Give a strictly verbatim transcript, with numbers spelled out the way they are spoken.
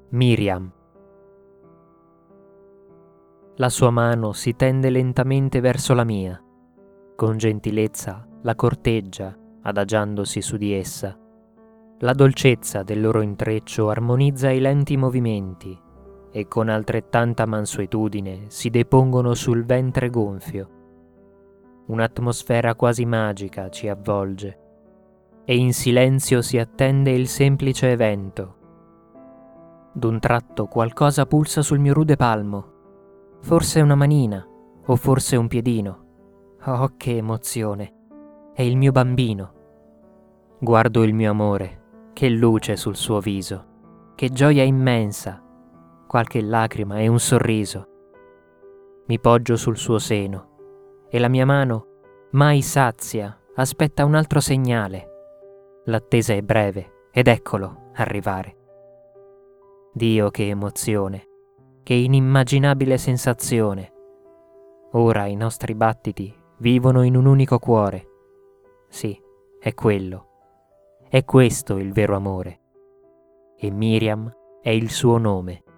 Miriam. La sua mano si tende lentamente verso la mia. Con gentilezza la corteggia, adagiandosi su di essa. La dolcezza del loro intreccio armonizza i lenti movimenti e con altrettanta mansuetudine si depongono sul ventre gonfio. Un'atmosfera quasi magica ci avvolge e in silenzio si attende il semplice evento. D'un tratto qualcosa pulsa sul mio rude palmo. Forse una manina, o forse un piedino. Oh, che emozione! È il mio bambino. Guardo il mio amore, che luce sul suo viso, che gioia immensa, qualche lacrima e un sorriso. Mi poggio sul suo seno e la mia mano, mai sazia, aspetta un altro segnale. L'attesa è breve ed eccolo arrivare. Dio, che emozione! Che inimmaginabile sensazione! Ora i nostri battiti vivono in un unico cuore. Sì, è quello. È questo il vero amore. E Miriam è il suo nome.